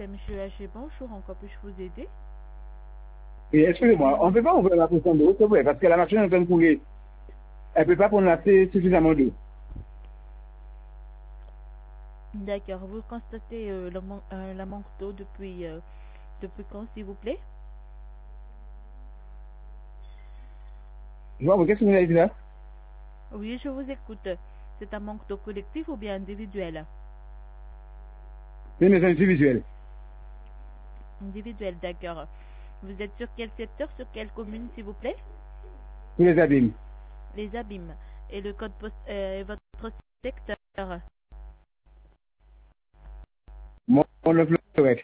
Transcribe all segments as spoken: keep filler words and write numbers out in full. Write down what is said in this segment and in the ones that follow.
c'est Monsieur H. Bonjour, encore puis-je vous aider? Et excusez-moi, on ne peut pas ouvrir la pression d'eau, c'est vrai, parce que la machine est en train de couler. Elle ne peut pas prendre assez suffisamment d'eau. D'accord, vous constatez euh, le man- euh, la manque d'eau depuis, euh, depuis quand, s'il vous plaît? Je vois, qu'est-ce que vous avez dit là? Oui, je vous écoute. C'est un manque d'eau collectif ou bien individuel? C'est une maison individuelle. Individuel, d'accord. Vous êtes sur quel secteur, sur quelle commune, s'il vous plaît? Tous les abîmes. Les abîmes. Et le code post euh, et votre secteur? Mon le fleurette.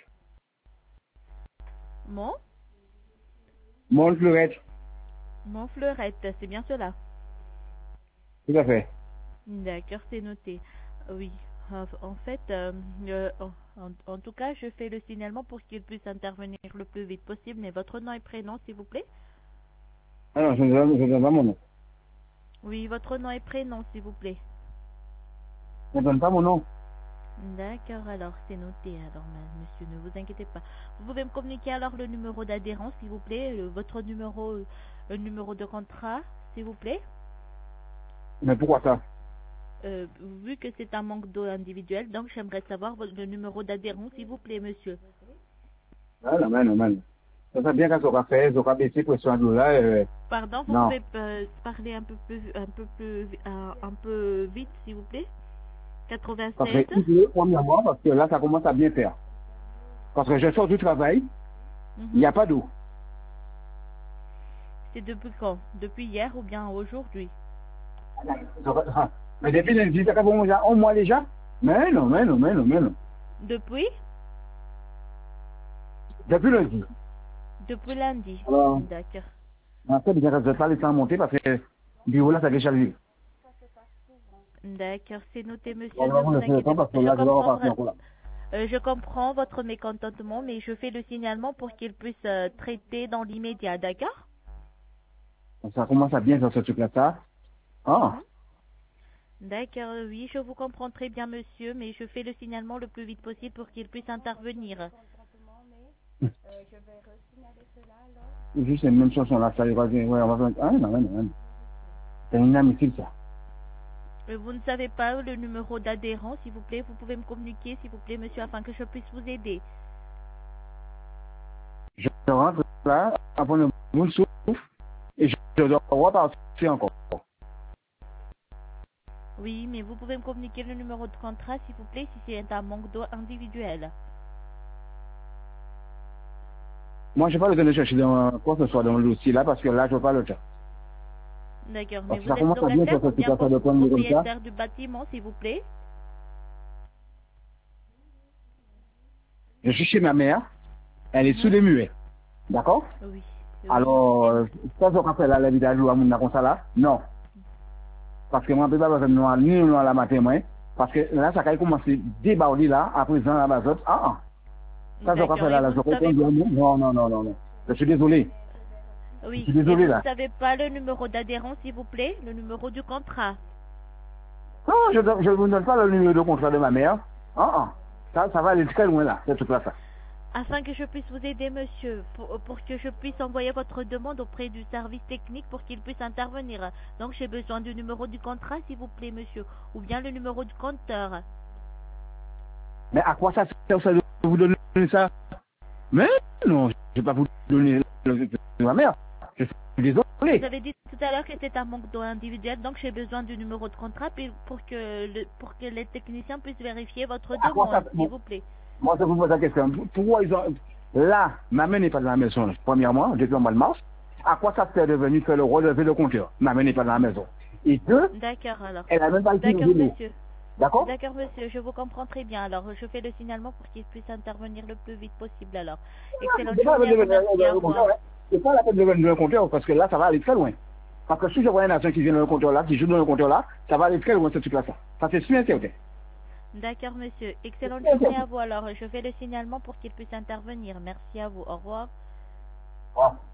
Mon Mon fleurette. Mon fleurette, c'est bien cela? Tout à fait. D'accord, c'est noté. Oui. En en fait, euh, euh, en, en- en tout cas, je fais le signalement pour qu'il puisse intervenir le plus vite possible. Mais votre nom et prénom, s'il vous plaît? Ah non, je ne donne je ne donne pas mon nom. Oui, votre nom et prénom, s'il vous plaît. Je ne donne pas mon nom. D'accord, alors c'est noté. Alors, ma- monsieur, ne vous inquiétez pas. Vous pouvez me communiquer alors le numéro d'adhérence, s'il vous plaît, euh, votre numéro, euh, le numéro de contrat, s'il vous plaît. Mais pourquoi ça? Euh, vu que c'est un manque d'eau individuel, donc j'aimerais savoir votre- le numéro d'adhérence, s'il vous plaît, monsieur. Ah non, mais non, mais non. Ça serait bien quand on va faire, on va baisser pression à l'eau là. Euh, Pardon, vous non. pouvez euh, parler un peu plus, un peu plus, euh, un peu vite, s'il vous plaît. Ça serait quatre-vingt-seize. idéal, premièrement, parce que là, ça commence à bien faire. Parce que je sors du travail, il Mhm. n'y a pas d'eau. C'est depuis quand? Depuis hier ou bien aujourd'hui? Mais depuis lundi, ça fait bon, déjà, un mois déjà. Mais non, mais non, mais non, mais non. Depuis? Depuis lundi. Depuis lundi. Alors, D'accord. en fait, je ne vais pas le temps monter parce que le bureau là, ça a déjà vu. D'accord, c'est noté, monsieur. Ne Alors, on vous a fait le inquiétez temps pas. parce que Je là, je vais comprends, repartir vra- encore là. euh, je comprends votre mécontentement, mais je fais le signalement pour qu'il puisse euh, traiter dans l'immédiat, d'accord? Ça commence à bien dans ce truc-là, ça. Ah, Mhm. D'accord, oui, je vous comprends très bien, monsieur, mais je fais le signalement le plus vite possible pour qu'il puisse intervenir. c'est juste la même chanson là, ça y va bien. Ouais, on va faire. Ah, non, non, non. non. C'est inadmissible, ça. Euh, Vous ne savez pas le numéro d'adhérent, s'il vous plaît? Vous pouvez me communiquer, s'il vous plaît, monsieur, afin que je puisse vous aider. Je rentre là, après le bout souffle, et je dois repartir encore. Oui, mais vous pouvez me communiquer le numéro de contrat, s'il vous plaît, si c'est un manque d'eau individuel. Moi, je n'ai pas le temps de chercher dans quoi que ce soit dans le dossier là, parce que là, je n'ai pas le temps. D'accord, mais Parce que vous ça êtes commence à bien locataire sur ou cette bien situation pro- de prendre comme ça. propriétaire du bâtiment, s'il vous plaît? Je suis chez ma mère, elle est sous Mhm. les muets. D'accord? Oui, oui, Alors, c'est euh, noté. ça, je rappelle là, la vie d'ajout à mon comme ça là? Non. Parce que moi, je ne peux pas faire noir, ni noir la matin, moi. Parce que là, ça a commencé à déborder là, à présent, là, bas, autres. Ah, ah. Ça, je D'accord, rappelle et là, là, vous je ne savez réponds, non, non, non, non, non. Je suis désolé. Je oui, suis et désolé vous ne là. savez pas le numéro d'adhérence, s'il vous plaît? Le numéro du contrat. Non, je ne vous donne pas le numéro de contrat de ma mère. Ah, ah. Ça, ça va aller très loin là, c'est tout là, ça. Afin que je puisse vous aider, monsieur, pour, pour que je puisse envoyer votre demande auprès du service technique pour qu'il puisse intervenir. Donc j'ai besoin du numéro du contrat, s'il vous plaît, monsieur, ou bien le numéro du compteur. Mais à quoi ça sert ça de vous donner ça? Mais non, je ne vais pas vous donner le le- de ma mère. Je suis désolé. Vous avez dit tout à l'heure que c'est un manque d'eau individuel, donc j'ai besoin du numéro de contrat puis pour que le, pour que les techniciens puissent vérifier votre À quoi ça demande, s'il bon, vous plaît. moi, je vous pose la question. Pourquoi ils ont... Là, ma mère n'est pas dans la maison, premièrement, depuis le mois de mars. À quoi ça sert de venir faire le relever le compteur? Ma mère n'est pas dans la maison. Et deux, D'accord alors. elle n'a même pas été D'accord venue. monsieur. D'accord? D'accord monsieur, je vous comprends très bien. Alors je fais le signalement pour qu'il puisse intervenir le plus vite possible alors. Excellente C'est pas la journée peine à de vous, merci, venir au le compteur, revoir. hein. C'est pas la peine de venir le compteur, parce que là, ça va aller très loin. Parce que si je vois un agent qui vient dans le compteur là, qui joue dans le compteur là, ça va aller très loin, ce truc-là, ça. Ça, c'est sûr et certain. D'accord monsieur, excellente C'est sûr et journée certain. à vous alors. Je fais le signalement pour qu'il puisse intervenir. Merci à vous, au revoir. Bon.